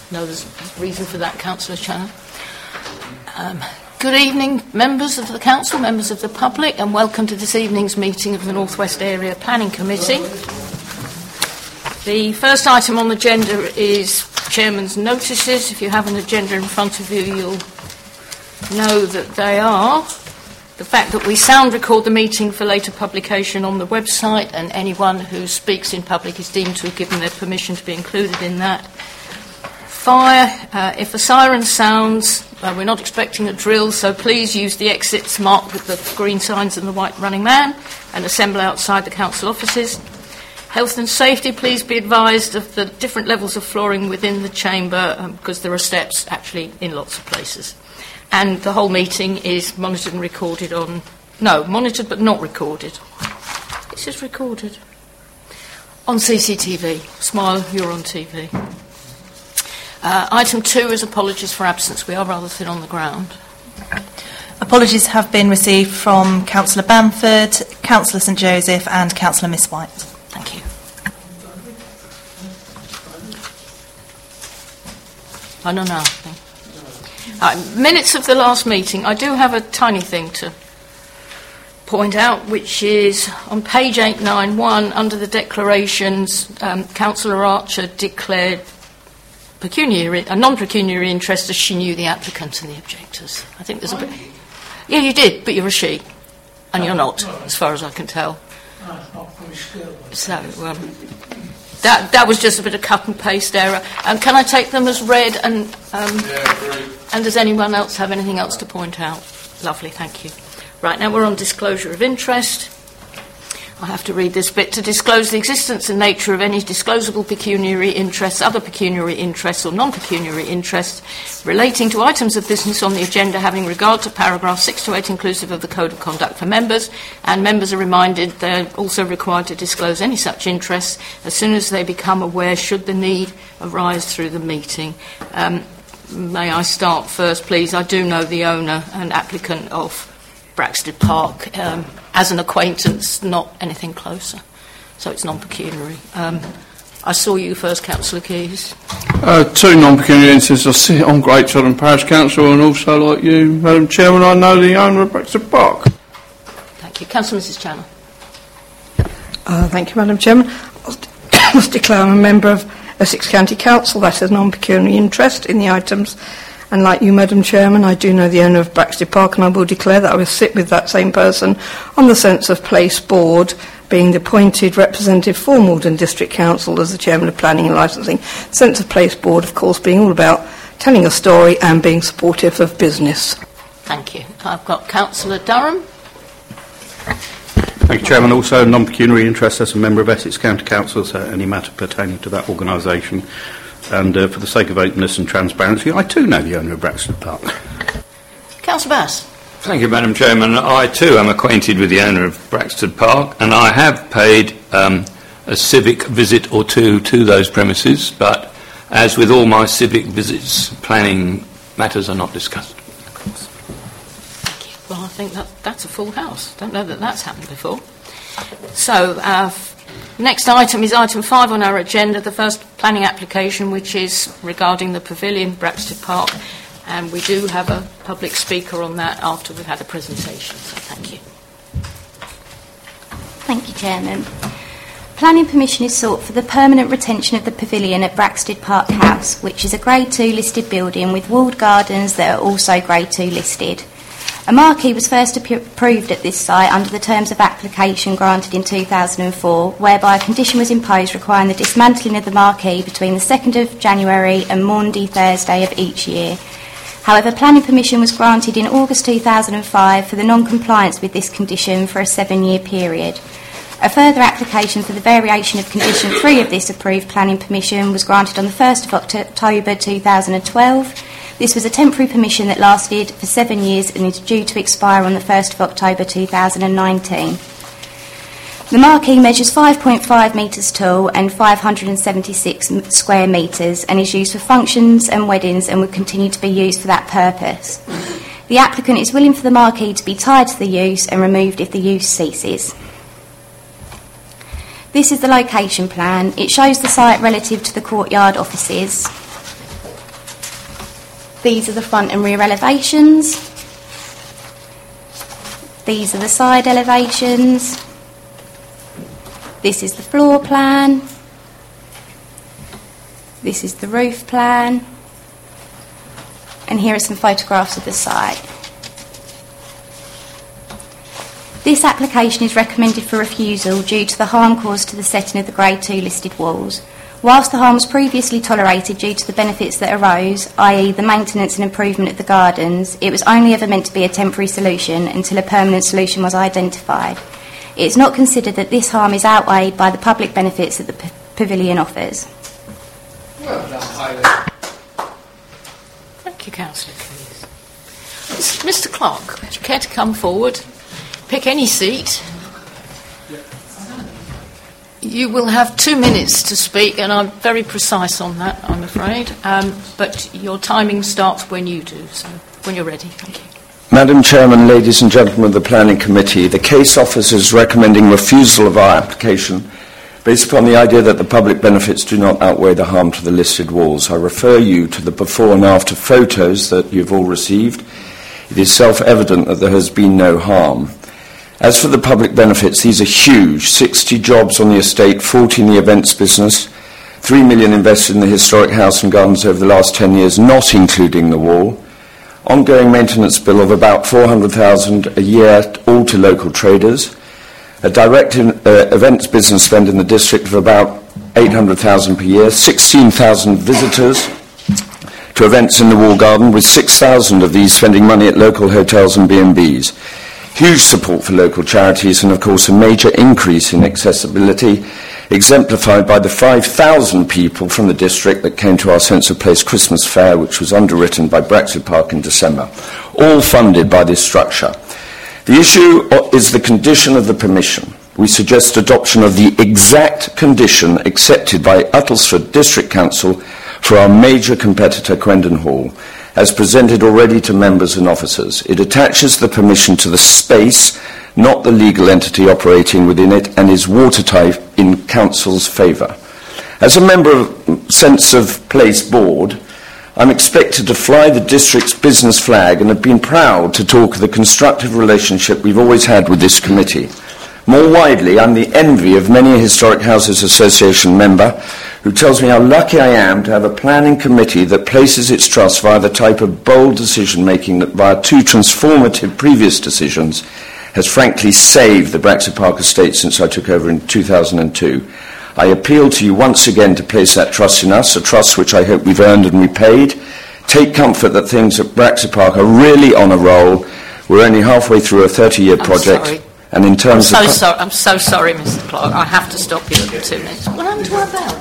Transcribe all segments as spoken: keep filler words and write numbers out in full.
No, there's reason for that, Councillor Channon. Um, good evening, members of the Council, members of the public, and welcome to this evening's meeting of the North West Area Planning Committee. The first item on the agenda is Chairman's notices. If you have an agenda in front of you, you'll know that they are the fact that we sound record the meeting for later publication on the website, and anyone who speaks in public is deemed to have given their permission to be included in that. Fire, uh, if a siren sounds, uh, we're not expecting a drill, so please use the exits marked with the green signs and the white running man and assemble outside the council offices. Health and safety, please be advised of the different levels of flooring within the chamber, um, because there are steps actually in lots of places. And the whole meeting is monitored and recorded on... No, monitored but not recorded. It says recorded. On C C T V. Smile, you're on T V. Uh, item two is apologies for absence. We are rather thin on the ground. Apologies have been received from Councillor Bamford, Councillor St Joseph and Councillor Miss White. Thank you. I don't know. Uh, minutes of the last meeting. I do have a tiny thing to point out, which is on page eight ninety-one, under the declarations, um, Councillor Archer declared pecuniary, a non-pecuniary interest as she knew the applicant and the objectors. I think there's a bit... Yeah, you did, but you're a she, and you're not, as far as I can tell. So, um, that that was just a bit of cut and paste error. Um, can I take them as read? And um, yeah, and does anyone else have anything else to point out? Lovely, thank you. Right, now we're on disclosure of interest. I have to read this bit. To disclose the existence and nature of any disclosable pecuniary interests, other pecuniary interests or non-pecuniary interests relating to items of business on the agenda having regard to paragraph six to eight inclusive of the Code of Conduct for members, and members are reminded they're also required to disclose any such interests as soon as they become aware should the need arise through the meeting. Um, may I start first, please? I do know the owner and applicant of Braxted Park um, as an acquaintance, not anything closer, so it's non-pecuniary. Um, I saw you first, Councillor Keys. Uh, two non-pecuniary interests. I sit on Great Southern Parish Council, and also, like you, Madam Chairman, I know the owner of Braxted Park. Thank you. Councillor Missus Channon. Uh, thank you, Madam Chairman. I must declare I'm a member of Essex County Council that has non-pecuniary interest in the items. And like you, Madam Chairman, I do know the owner of Braxted Park, and I will declare that I will sit with that same person on the Sense of Place Board, being the appointed representative for Malden District Council as the Chairman of Planning and Licensing. Sense of Place Board, of course, being all about telling a story and being supportive of business. Thank you. I've got Councillor Durham. Thank you, Chairman. Also, non-pecuniary interest as a member of Essex County Council, so any matter pertaining to that organisation. And uh, for the sake of openness and transparency, I too know the owner of Braxted Park. Councillor Bass. Thank you, Madam Chairman. I too am acquainted with the owner of Braxted Park, and I have paid um, a civic visit or two to those premises, but as with all my civic visits, planning matters are not discussed. Of course. Thank you. Well, I think that, that's a full house. Don't know that that's happened before. So, uh, next item is item five on our agenda, the first planning application, which is regarding the pavilion, Braxted Park, and we do have a public speaker on that after we've had a presentation, so thank you. Thank you, Chairman. Planning permission is sought for the permanent retention of the pavilion at Braxted Park House, which is a Grade two listed building with walled gardens that are also Grade two listed. A marquee was first approved at this site under the terms of application granted in two thousand four, whereby a condition was imposed requiring the dismantling of the marquee between the second of January and Maundy Thursday of each year. However, planning permission was granted in August two thousand five for the non-compliance with this condition for a seven-year period. A further application for the variation of condition three of this approved planning permission was granted on the first of October two thousand twelve. This was a temporary permission that lasted for seven years and is due to expire on the first of October two thousand nineteen. The marquee measures five point five metres tall and five hundred seventy-six square metres and is used for functions and weddings and will continue to be used for that purpose. The applicant is willing for the marquee to be tied to the use and removed if the use ceases. This is the location plan. It shows the site relative to the courtyard offices. These are the front and rear elevations. These are the side elevations. This is the floor plan. This is the roof plan. And here are some photographs of the site. This application is recommended for refusal due to the harm caused to the setting of the Grade two listed walls. Whilst the harm was previously tolerated due to the benefits that arose, that is the maintenance and improvement of the gardens, it was only ever meant to be a temporary solution until a permanent solution was identified. It is not considered that this harm is outweighed by the public benefits that the p- pavilion offers. Well done, Hayley. Thank you, Councillor Keys. Mister Clark, would you care to come forward? Pick any seat. You will have two minutes to speak, and I'm very precise on that, I'm afraid. Um, but your timing starts when you do, so when you're ready. Thank you. Madam Chairman, ladies and gentlemen of the Planning Committee, the case officer is recommending refusal of our application based upon the idea that the public benefits do not outweigh the harm to the listed walls. I refer you to the before and after photos that you've all received. It is self-evident that there has been no harm. As for the public benefits, these are huge. sixty jobs on the estate, forty in the events business, three million invested in the historic house and gardens over the last ten years, not including the wall. Ongoing maintenance bill of about four hundred thousand a year, all to local traders. A direct in, uh, events business spend in the district of about eight hundred thousand per year, sixteen thousand visitors to events in the wall garden, with six thousand of these spending money at local hotels and B and Bs. Huge support for local charities, and of course a major increase in accessibility, exemplified by the five thousand people from the district that came to our Sense of Place Christmas Fair, which was underwritten by Brexit Park in December, all funded by this structure. The issue is the condition of the permission. We suggest adoption of the exact condition accepted by Uttlesford District Council for our major competitor, Quendon Hall, as presented already to members and officers. It attaches the permission to the space, not the legal entity operating within it, and is watertight in Council's favour. As a member of Sense of Place Board, I'm expected to fly the district's business flag and have been proud to talk of the constructive relationship we've always had with this committee. More widely, I'm the envy of many a Historic Houses Association member who tells me how lucky I am to have a planning committee that places its trust via the type of bold decision-making that via two transformative previous decisions has frankly saved the Brexit Park estate since I took over in two thousand two. I appeal to you once again to place that trust in us, a trust which I hope we've earned and repaid. Take comfort that things at Brexit Park are really on a roll. We're only halfway through a thirty-year project. Sorry. And in terms I'm so of sorry. I'm so sorry, Mister Clark. I have to stop you for two minutes. What happened to our bell?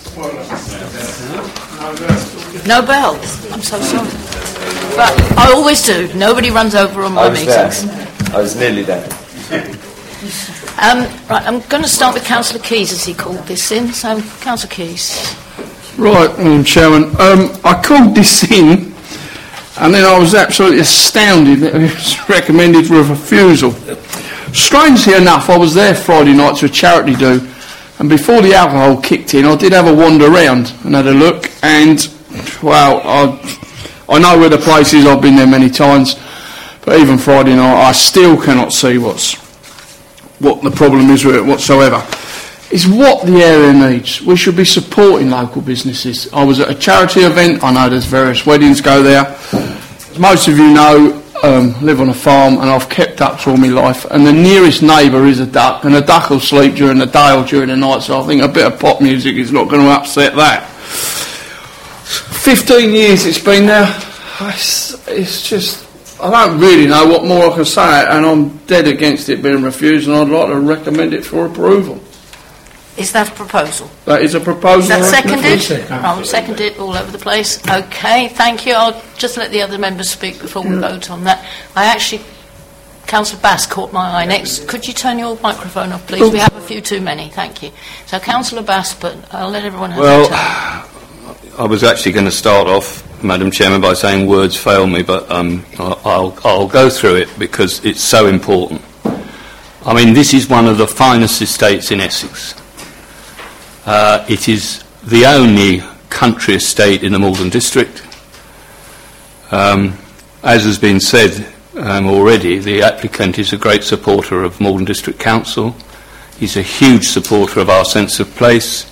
No bell. I'm so sorry. But I always do. Nobody runs over on my I was meetings. there. I was nearly there. Um, right, I'm going to start with Councillor Keys, as he called this in. So, Councillor Keys. Right, Madam Chairman. Um, I called this in, and then I was absolutely astounded that it was recommended for a refusal. Strangely enough, I was there Friday night to a charity do, and before the alcohol kicked in, I did have a wander around and had a look, and, well, I, I know where the place is, I've been there many times, but even Friday night, I still cannot see what's what the problem is with it whatsoever. It's what the area needs. We should be supporting local businesses. I was at a charity event. I know there's various weddings go there. As most of you know, um, live on a farm, and I've kept ducks all my life, and the nearest neighbour is a duck, and a duck will sleep during the day or during the night, so I think a bit of pop music is not going to upset that. Fifteen years it's been there. It's, it's just, I don't really know what more I can say, and I'm dead against it being refused, and I'd like to recommend it for approval. Is that a proposal? That is a proposal. Is that I recommend. seconded? I'll second it all over the place. Okay, thank you. I'll just let the other members speak before we vote on that. I actually, Councillor Bass caught my eye next. Could you turn your microphone off, please? We have a few too many. Thank you. So, Councillor Bass, but I'll let everyone have Well, their turn. I was actually going to start off, Madam Chairman, by saying words fail me, but um, I'll, I'll go through it because it's so important. I mean, this is one of the finest estates in Essex. Uh, it is the only country estate in the Malden District. Um, as has been said um, already, the applicant is a great supporter of Malden District Council. He's a huge supporter of our sense of place.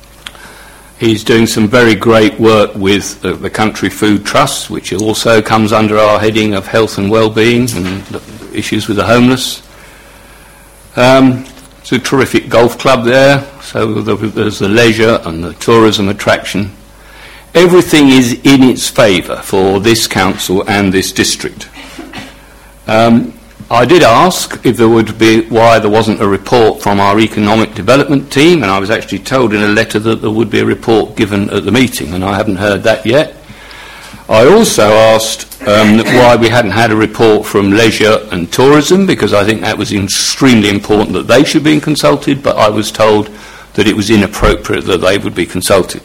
He's doing some very great work with the, the Country Food Trust, which also comes under our heading of health and well-being and issues with the homeless. Um, it's a terrific golf club there, so there's the leisure and the tourism attraction. Everything is in its favour for this council and this district. Um, I did ask if there would be why there wasn't a report from our economic development team, and I was actually told in a letter that there would be a report given at the meeting, and I haven't heard that yet. I also asked um, why we hadn't had a report from leisure and tourism, because I think that was extremely important that they should be consulted, but I was told that it was inappropriate that they would be consulted.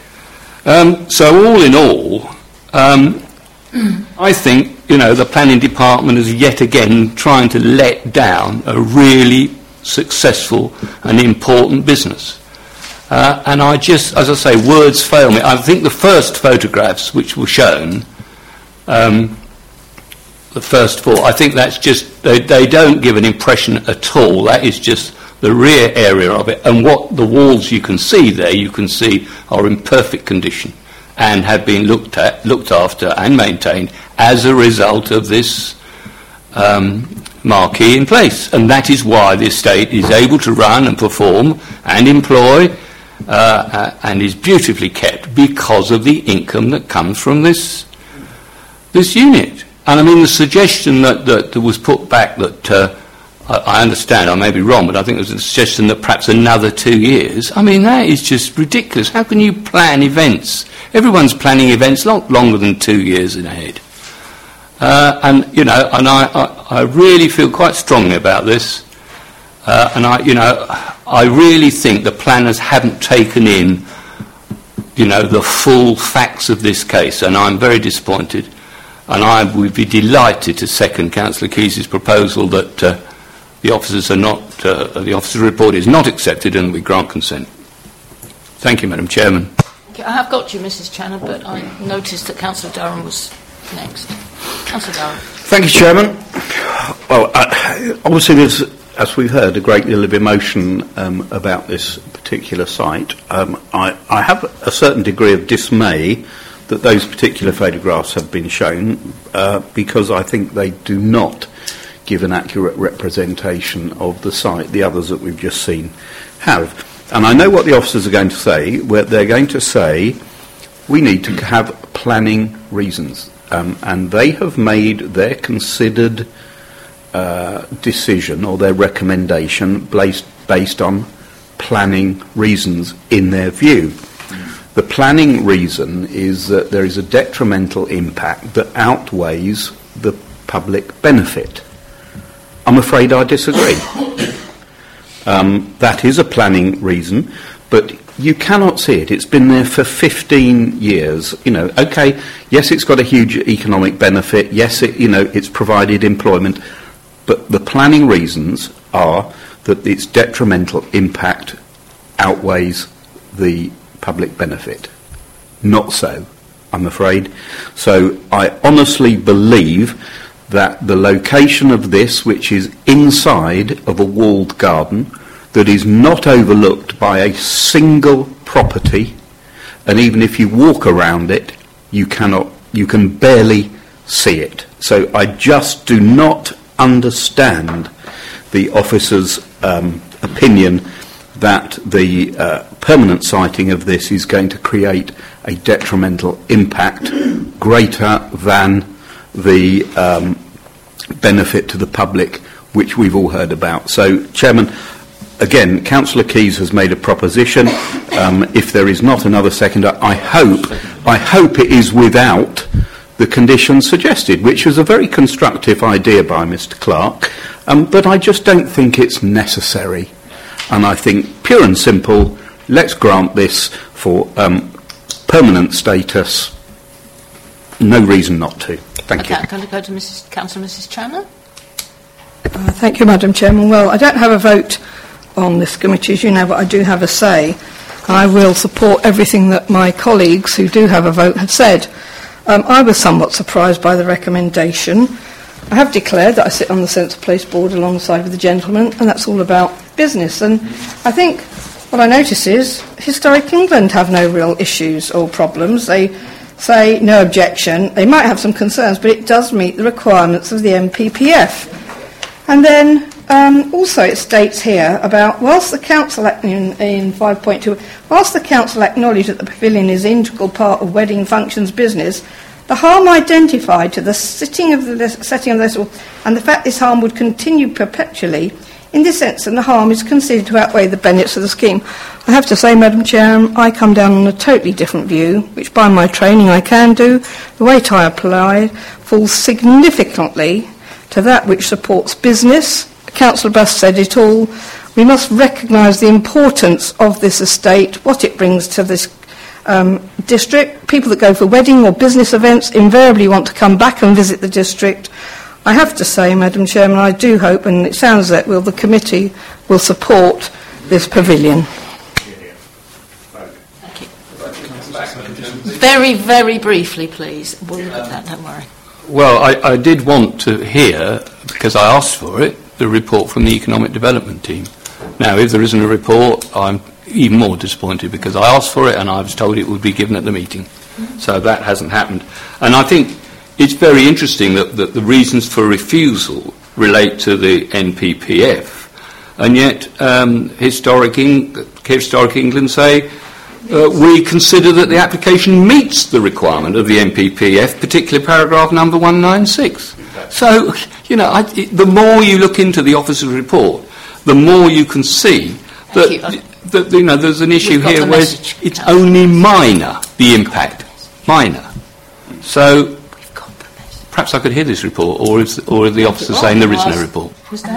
Um, so all in all, um, I think, you know, the planning department is yet again trying to let down a really successful and important business. Uh, and I just, as I say, words fail me. I think the first photographs which were shown, um, the first four, I think that's just, they, they don't give an impression at all. That is just the rear area of it. And what the walls you can see there, you can see are in perfect condition and have been looked at, looked after and maintained as a result of this um, marquee in place. And that is why the estate is able to run and perform and employ uh, uh, and is beautifully kept because of the income that comes from this this unit. And I mean, the suggestion that, that, that was put back that, uh, I, I understand, I may be wrong, but I think there was a suggestion that perhaps another two years. I mean, that is just ridiculous. How can you plan events? Everyone's planning events long, longer than two years in ahead. Uh, and, you know, and I, I, I really feel quite strongly about this. Uh, and, I, you know, I really think the planners haven't taken in, you know, the full facts of this case. And I'm very disappointed. And I would be delighted to second Councillor Keyes' proposal that uh, the officers are not, uh, the officer's report is not accepted and we grant consent. Thank you, Madam Chairman. I have got you, Missus Channer, but I noticed that Councillor Durham was next. Councillor Durham. Thank you, Chairman. Well, uh, obviously there's, as we've heard, a great deal of emotion um, about this particular site. Um, I, I have a certain degree of dismay that those particular photographs have been shown uh, because I think they do not give an accurate representation of the site. The others that we've just seen have. And I know what the officers are going to say, where they're going to say we need to have planning reasons. Um, and they have made their considered uh, decision or their recommendation based, based on planning reasons in their view. The planning reason is that there is a detrimental impact that outweighs the public benefit. I'm afraid I disagree. Um, that is a planning reason, but you cannot see it. It's been there for fifteen years. You know, okay, yes, it's got a huge economic benefit. Yes, it, you know, it's provided employment, but the planning reasons are that its detrimental impact outweighs the public benefit. Not so, I'm afraid. So I honestly believe that the location of this, which is inside of a walled garden, that is not overlooked by a single property, and even if you walk around it, you cannot, you can barely see it. So I just do not understand the officer's um, opinion that the uh, permanent siting of this is going to create a detrimental impact greater than the um, benefit to the public, which we've all heard about. So, Chairman, again, Councillor Keyes has made a proposition. Um, if there is not another seconder, I hope, I hope it is without the conditions suggested, which was a very constructive idea by Mister Clark, um, but I just don't think it's necessary. And I think, pure and simple, let's grant this for um, permanent status. No reason not to. Thank okay, you. I'm going to go to Missus Councillor Missus Channer. Uh, thank you, Madam Chairman. Well, I don't have a vote on this committee, as you know, but I do have a say. I will support everything that my colleagues who do have a vote have said. Um, I was somewhat surprised by the recommendation. I have declared that I sit on the Centre Place Board alongside with the gentleman, and that's all about business. And I think what I notice is Historic England have no real issues or problems. They say no objection. They might have some concerns, but it does meet the requirements of the M P P F. And then um, also it states here about, whilst the Council, in, in five point two, whilst the Council acknowledge that the pavilion is an integral part of wedding functions business, the harm identified to the sitting of the setting of this, and the fact this harm would continue perpetually, in this sense, and the harm is considered to outweigh the benefits of the scheme. I have to say, Madam Chair, I come down on a totally different view, which by my training I can do. The weight I apply falls significantly to that which supports business. Councillor Buss said it all. We must recognise the importance of this estate, what it brings to this Um, district. People that go for wedding or business events invariably want to come back and visit the district. I have to say, Madam Chairman, I do hope, and it sounds that will, the committee will support this pavilion. Thank you. Very, very briefly, please. We'll look at that, don't worry. Well, I, I did want to hear, because I asked for it, the report from the Economic Development Team. Now, if there isn't a report, I'm even more disappointed, because I asked for it and I was told it would be given at the meeting. Mm-hmm. So that hasn't happened. And I think it's very interesting that, that the reasons for refusal relate to the N P P F, and yet um, Historic, Eng- Historic England say uh, we consider that the application meets the requirement of the N P P F, particularly paragraph number one ninety-six. So, you know, I, it, the more you look into the officer's report, the more you can see that, you. that you know, there's an issue here where it's, it's only minor, the impact, minor. So perhaps I could hear this report, or is, or is the officer saying there is no report?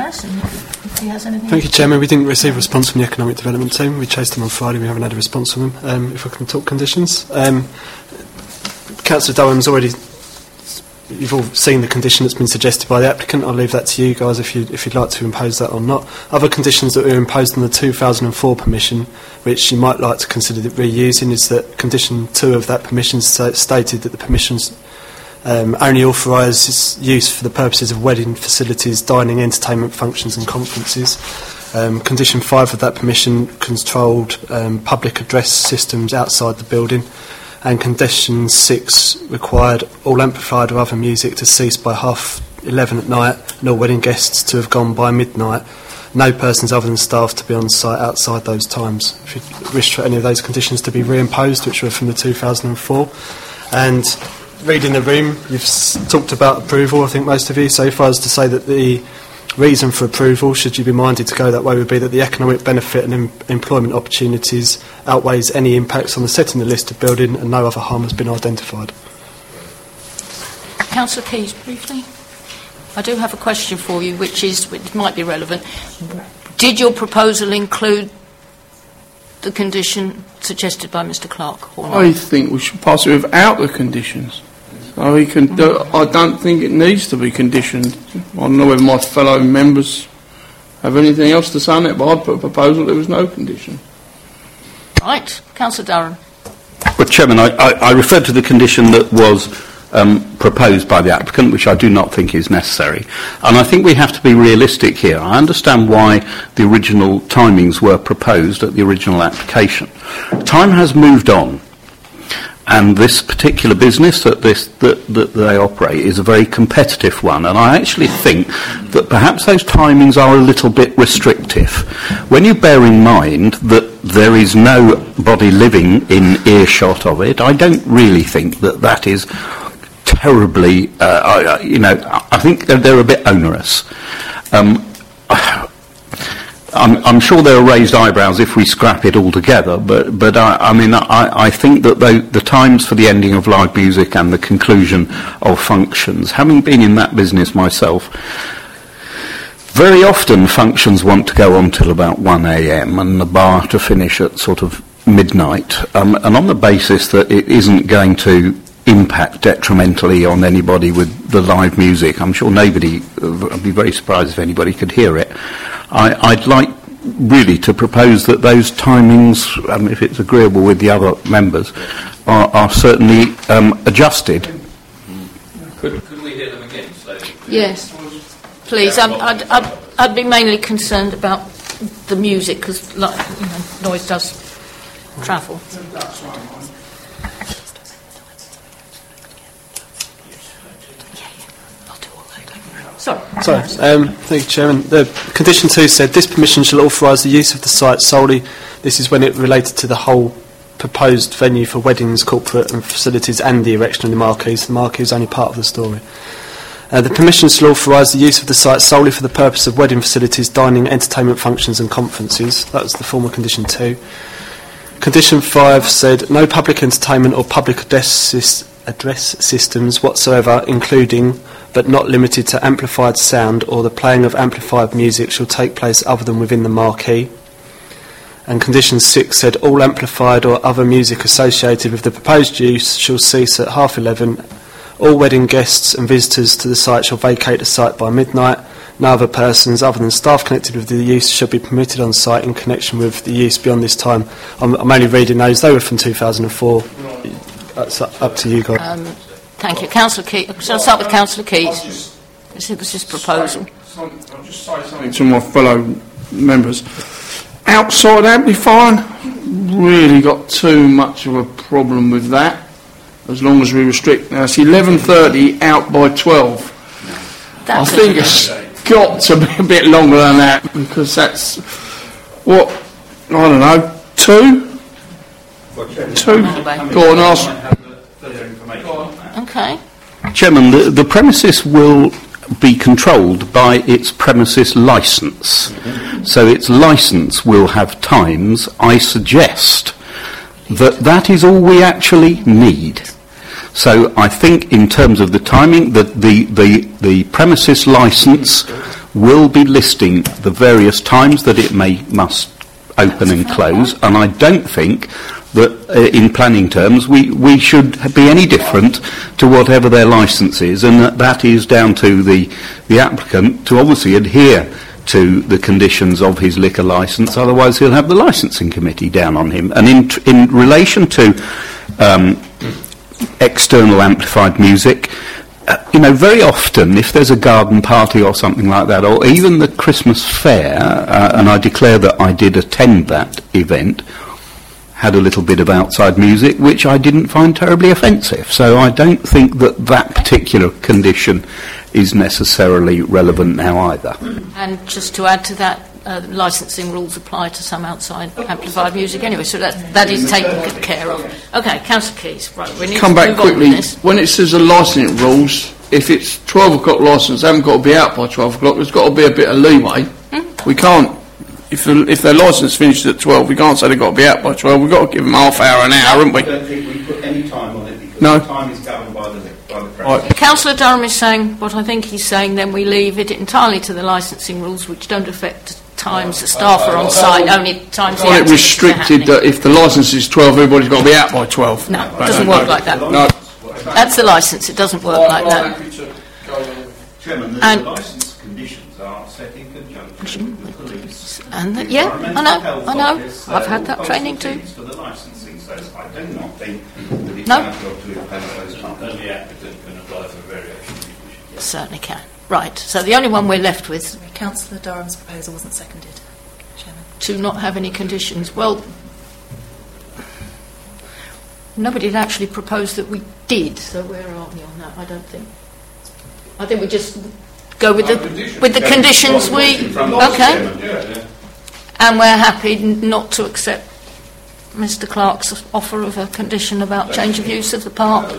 Thank you, Chairman. We didn't receive a response from the Economic Development Team. We chased them on Friday. We haven't had a response from them. Um, if I can talk conditions. Um, Councillor Durham's already... You've all seen the condition that's been suggested by the applicant. I'll leave that to you guys if, you, if you'd like to impose that or not. Other conditions that were imposed on the two thousand four permission, which you might like to consider reusing, is that condition two of that permission stated that the permissions um, only authorises use for the purposes of wedding facilities, dining, entertainment functions and conferences. Um, condition five of that permission controlled um, public address systems outside the building. And condition six required all amplified or other music to cease by half eleven at night and all wedding guests to have gone by midnight. No persons other than staff to be on site outside those times. If you wish for any of those conditions to be reimposed, which were from the two thousand four. And reading the room, you've s- talked about approval, I think most of you, so far as to say that the reason for approval, should you be minded to go that way, would be that the economic benefit and em- employment opportunities outweighs any impacts on the setting the listed building and no other harm has been identified. Councillor Keyes, briefly. I do have a question for you, which is, which might be relevant. Did your proposal include the condition suggested by Mister Clark? Or not? I think we should pass it without the conditions. So we can do, I don't think it needs to be conditioned. I don't know whether my fellow members have anything else to say on it, but I'd put a proposal there was no condition. Right. Councillor Durham. Well, Chairman, I, I, I referred to the condition that was um, proposed by the applicant, which I do not think is necessary. And I think we have to be realistic here. I understand why the original timings were proposed at the original application. Time has moved on. And this particular business that, this, that, that they operate is a very competitive one. And I actually think that perhaps those timings are a little bit restrictive. When you bear in mind that there is nobody living in earshot of it, I don't really think that that is terribly, uh, I, you know, I think they're, they're a bit onerous. Um, I'm, I'm sure there are raised eyebrows if we scrap it all together, but, but I, I mean, I, I think that the, the times for the ending of live music and the conclusion of functions, having been in that business myself, very often functions want to go on till about one a.m. and the bar to finish at sort of midnight, um, and on the basis that it isn't going to impact detrimentally on anybody with the live music. I'm sure nobody, I'd be very surprised if anybody could hear it. I, I'd like really to propose that those timings, um, if it's agreeable with the other members, are, are certainly um, adjusted. Could, could we hear them again slowly? Yes, please. I'd, I'd, I'd, I'd be mainly concerned about the music because, like, you know, noise does travel. Sorry. Sorry. Um, thank you, Chairman. The condition two said this permission shall authorise the use of the site solely. This is when it related to the whole proposed venue for weddings, corporate and facilities and the erection of the marquees. The marquee is only part of the story. Uh, the permission shall authorise the use of the site solely for the purpose of wedding facilities, dining, entertainment functions and conferences. That was the former condition two. Condition five said no public entertainment or public address, address systems whatsoever, including but not limited to amplified sound or the playing of amplified music, shall take place other than within the marquee. And condition six said all amplified or other music associated with the proposed use shall cease at half eleven. All wedding guests and visitors to the site shall vacate the site by midnight. No other persons other than staff connected with the use shall be permitted on site in connection with the use beyond this time. I'm, I'm only reading those. They were from two thousand four. That's up to you guys. Um, thank you. Councillor Keys. Shall I start with Councillor Keys? It was his proposal. I'll just say something to my fellow members. Outside amplifying, really got too much of a problem with that, as long as we restrict. Now, it's eleven thirty out by twelve. That's I think it. it's got to be a bit longer than that, because that's, what, I don't know, two? Two? Go on, ask. Okay. Chairman, the, the premises will be controlled by its premises licence. Mm-hmm. So its licence will have times. I suggest that that is all we actually need. So I think in terms of the timing, that the, the, the premises licence will be listing the various times that it may must open and close, and I don't think that uh, in planning terms we, we should be any different to whatever their licence is, and that, that is down to the, the applicant to obviously adhere to the conditions of his liquor licence, otherwise he'll have the licensing committee down on him. And in, in relation to um, external amplified music, uh, you know, very often if there's a garden party or something like that, or even the Christmas fair, uh, and I declare that I did attend that event, had a little bit of outside music, which I didn't find terribly offensive. So I don't think that that particular condition is necessarily relevant now either. And just to add to that, uh, licensing rules apply to some outside amplified music anyway, so that that is taken care of. Okay, Councillor Keys, right, we need Come to back move quickly. on with this. When it says the licensing rules, if it's twelve o'clock licence, they haven't got to be out by twelve o'clock. There's got to be a bit of leeway. Hmm? We can't. If, the, if their licence finishes at twelve, we can't say they've got to be out by twelve. We've got to give them half hour, an hour, haven't we? I don't think we put any time on it because No. the time is governed by the, by the Right. President. Councillor Durham is saying what I think he's saying, then we leave it entirely to the licensing rules, which don't affect times the staff are on site, only times the Well, it activities are restricted happening. that if the licence is twelve, everybody's got to be out by twelve. No, it doesn't work like that. No. That's the licence, it doesn't work like that. Chairman, the, And- the licence conditions are set in conjunction with the police. And the, yeah, I know, I know. I've had that training too. For the licensing, so I do not think that it's No. our job to impose those times. Only applicant can apply for variation. Certainly can. Right, so the only one we're left with Councillor Durham's proposal wasn't seconded, Chairman. to not have any conditions. Well, nobody had actually proposed that we did, so where are we on that? I don't think. I think we just go with the with the conditions we okay, and we're happy n- not to accept Mr Clark's offer of a condition about change of use of the park.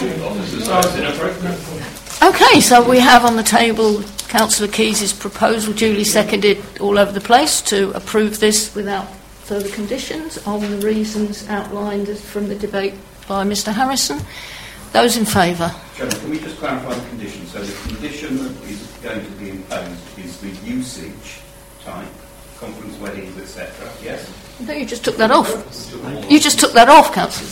Okay, so we have on the table Councillor Keys' proposal, duly seconded all over the place, to approve this without further conditions on the reasons outlined as from the debate by Mr Harrison. Those in favour? Chairman, can we just clarify the condition? So the condition that is going to be imposed is the usage type, conference, weddings, et cetera. Yes? No, you just took that off. You just took that off, Councillor.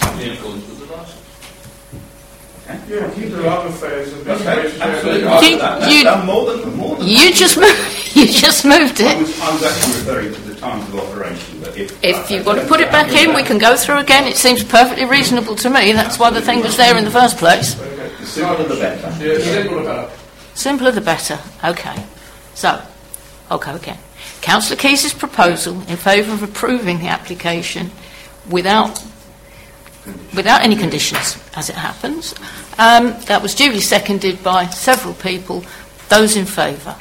Yeah, keep the other affairs. Okay, absolutely. You- That- you- that's more than, more than You just moved. You just moved I it. was, I was actually referring to the times of operation. But if, If you want to put it back in, we can go through again. It seems perfectly reasonable to me. That's why the thing was there in the first place. The simpler the better. Yeah, simpler the better. Simpler the better. Okay. So, I'll go again. Councillor Keyes' proposal in favour of approving the application without without any conditions, as it happens. Um, that was duly seconded by several people. Those in favour?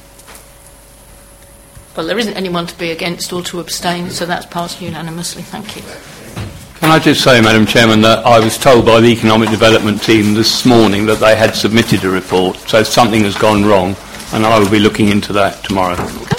Well, there isn't anyone to be against or to abstain, so that's passed unanimously. Thank you. Can I just say, Madam Chairman, that I was told by the Economic Development team this morning that they had submitted a report, so something has gone wrong, and I will be looking into that tomorrow.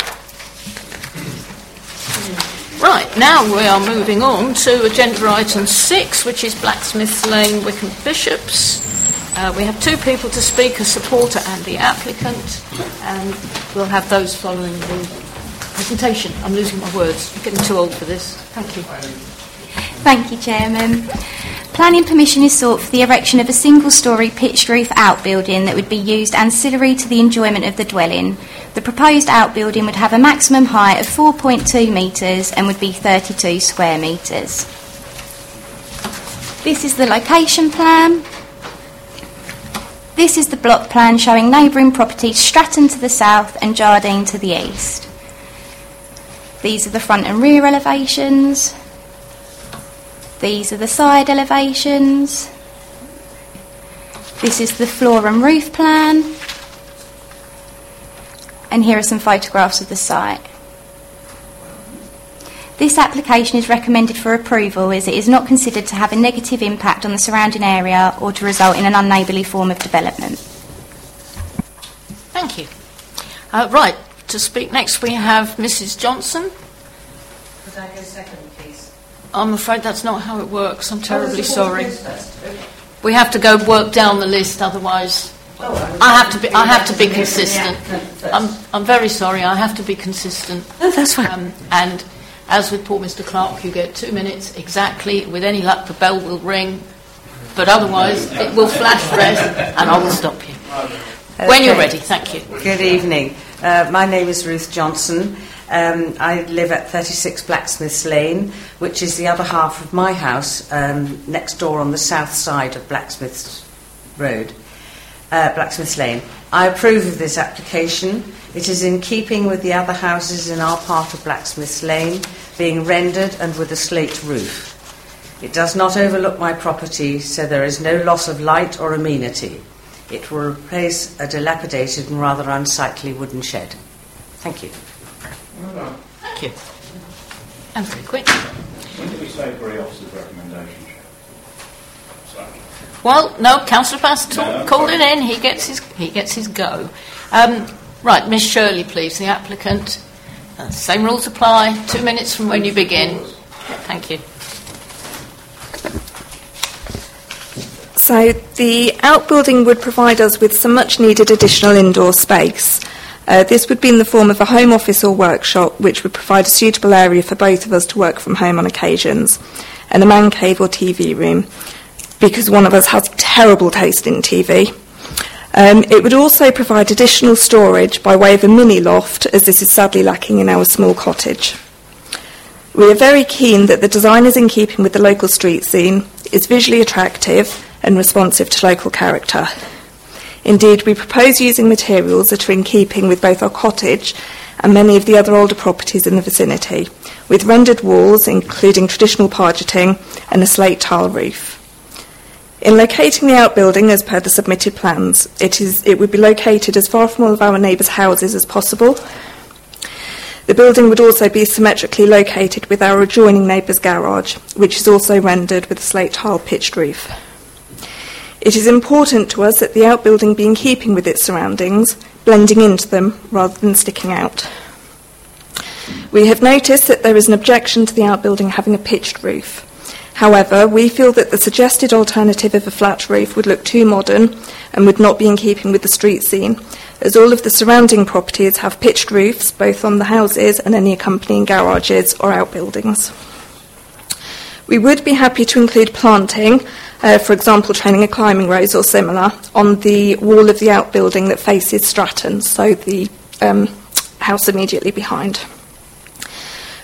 Right, now we are moving on to agenda item six, which is Blacksmiths Lane, Wickham Bishops. Uh, we have two people to speak, a supporter and the applicant, and we'll have those following the presentation. I'm losing my words. I'm getting too old for this. Thank you. Thank you, Chairman. Planning permission is sought for the erection of a single-storey pitched roof outbuilding that would be used ancillary to the enjoyment of the dwelling. The proposed outbuilding would have a maximum height of four point two metres and would be thirty-two square metres. This is the location plan. This is the block plan showing neighbouring properties Stratton to the south and Jardine to the east. These are the front and rear elevations. These are the side elevations. This is the floor and roof plan. And here are some photographs of the site. This application is recommended for approval as it is not considered to have a negative impact on the surrounding area or to result in an unneighbourly form of development. Thank you. Uh, right, to speak next we have Missus Johnson. Could I go second, please? I'm afraid that's not how it works. I'm terribly sorry. We have to go work down the list, otherwise Oh, I have to be. I have to be consistent. I'm. I'm very sorry. I have to be consistent. Oh, that's fine. Um, and as with poor Mister Clark, you get two minutes exactly. With any luck, the bell will ring, but otherwise it will flash red, and I will stop you Okay. when you're ready. Thank you. Good evening. Uh, my name is Ruth Johnson. Um, I live at thirty-six Blacksmiths Lane, which is the other half of my house, um, next door on the south side of Blacksmiths Road. Uh, Blacksmiths Lane. I approve of this application. It is in keeping with the other houses in our part of Blacksmiths Lane, being rendered and with a slate roof. It does not overlook my property, so there is no loss of light or amenity. It will replace a dilapidated and rather unsightly wooden shed. Thank you. Thank you. And very quick. When did we say Brios's recommendation? Well, no, Councillor Bass t- No, called it in. He gets his he gets his go. Um, right, Miss Shirley, please, the applicant. Uh, same rules apply. Two minutes from when you begin. Thank you. So the outbuilding would provide us with some much needed additional indoor space. Uh, this would be in the form of a home office or workshop, which would provide a suitable area for both of us to work from home on occasions, and a man cave or T V room, because one of us has terrible taste in T V. Um, it would also provide additional storage by way of a mini loft, as this is sadly lacking in our small cottage. We are very keen that the design is in keeping with the local street scene, is visually attractive and responsive to local character. Indeed, we propose using materials that are in keeping with both our cottage and many of the other older properties in the vicinity, with rendered walls, including traditional pargeting, and a slate tile roof. In locating the outbuilding as per the submitted plans, it is it would be located as far from all of our neighbours' houses as possible. The building would also be symmetrically located with our adjoining neighbour's garage, which is also rendered with a slate tile pitched roof. It is important to us that the outbuilding be in keeping with its surroundings, blending into them rather than sticking out. We have noticed that there is an objection to the outbuilding having a pitched roof. However, we feel that the suggested alternative of a flat roof would look too modern and would not be in keeping with the street scene, as all of the surrounding properties have pitched roofs, both on the houses and any accompanying garages or outbuildings. We would be happy to include planting, uh, for example, training a climbing rose or similar, on the wall of the outbuilding that faces Stratton, so the um, house immediately behind.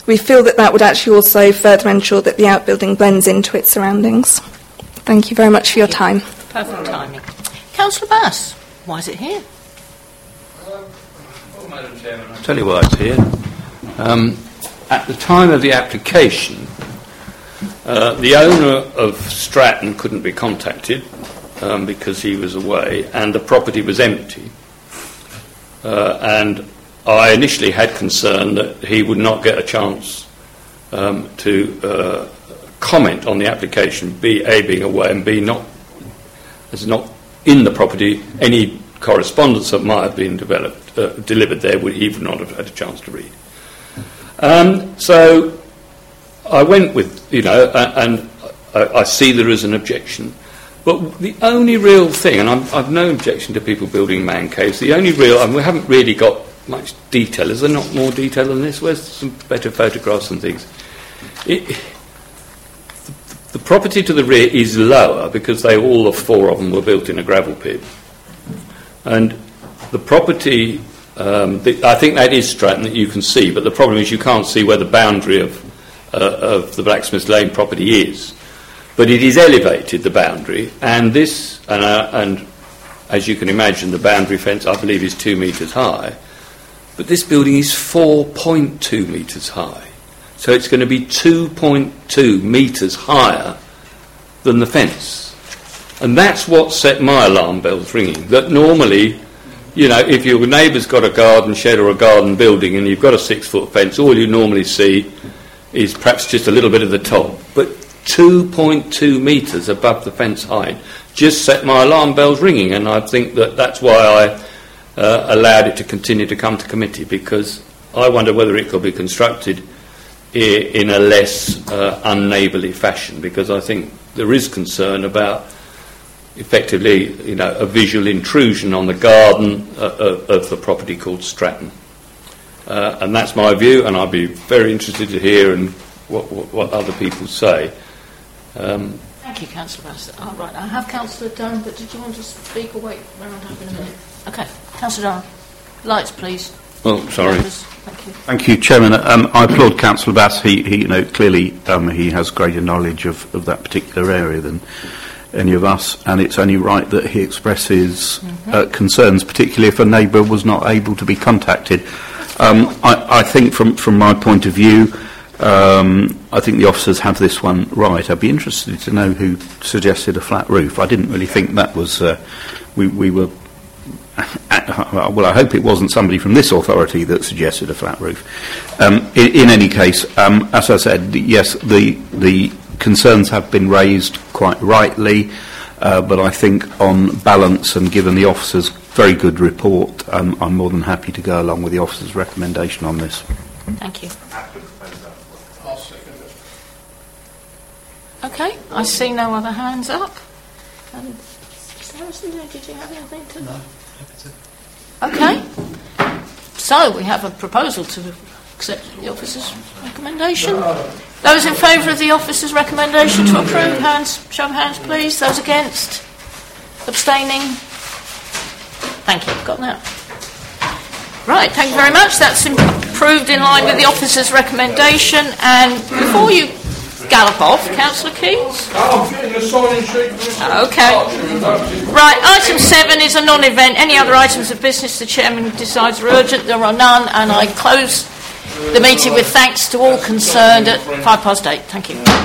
We feel that that would actually also further ensure that the outbuilding blends into its surroundings. Thank you very much for your time. Perfect timing. Councillor Bass, why is it here? Well, Madam Chairman, I'll tell you why it's here. Um, at the time of the application, uh, the owner of Stratton couldn't be contacted um, because he was away, and the property was empty. Uh, and I initially had concern that he would not get a chance um, to uh, comment on the application, B, A, being away, and B, not, as not in the property, any correspondence that might have been developed, uh, delivered there, would he would not have had a chance to read. Um, so I went with, you know, uh, and I, I see there is an objection. But the only real thing, and I'm, I've no objection to people building man caves, the only real, and we haven't really got much detail. Is there not more detail than this? Where's some better photographs and things? It, the, the property to the rear is lower because they all the four of them were built in a gravel pit. And the property, um, the, I think that is Stratton that you can see, but the problem is you can't see where the boundary of, uh, of the Blacksmiths Lane property is. But it is elevated, the boundary, and this, and, uh, and as you can imagine, the boundary fence, I believe, is two metres high. But this building is four point two metres high. So it's going to be two point two metres higher than the fence. And that's what set my alarm bells ringing. That normally, you know, if your neighbour's got a garden shed or a garden building and you've got a six-foot fence, all you normally see is perhaps just a little bit of the top. But two point two metres above the fence height just set my alarm bells ringing, and I think that that's why I uh, allowed it to continue to come to committee, because I wonder whether it could be constructed I- in a less uh, unneighbourly fashion, because I think there is concern about effectively, you know, a visual intrusion on the garden uh, of, of the property called Stratton. Uh, and that's my view, and I'd be very interested to hear and what, what, what other people say. Um, Thank you, Councillor Bass. All right, I have Councillor Dunn, but did you want to speak or wait around up in a minute? Okay, Councillor Dunn. Lights, please. Oh, sorry. Members. Thank you. Thank you, Chairman. Um, I applaud Councillor Bass. He, he, you know, clearly um, he has greater knowledge of, of that particular area than any of us, and it's only right that he expresses mm-hmm. uh, concerns, particularly if a neighbour was not able to be contacted. Um, I, I think, from from my point of view, Um, I think the officers have this one right. I'd be interested to know who suggested a flat roof. I didn't really think that was... Uh, we, we were... Well, I hope it wasn't somebody from this authority that suggested a flat roof. Um, in, in any case, um, as I said, yes, the, the concerns have been raised quite rightly, uh, but I think on balance and given the officers' very good report, um, I'm more than happy to go along with the officers' recommendation on this. Thank you. Okay, I see no other hands up. Um, Saracen, did you have anything to... No. Okay. So we have a proposal to accept the officer's recommendation. Those in favour of the officer's recommendation to approve, hands, show of hands, please. Those against? Abstaining? Thank you. Got that? Right, thank you very much. That's approved in line with the officer's recommendation. And before you gallop off, Councillor Keys. Okay. Right, item seven is a non-event. Any other items of business the Chairman decides are urgent? There are none, and I close the meeting with thanks to all concerned at five past eight. Thank you.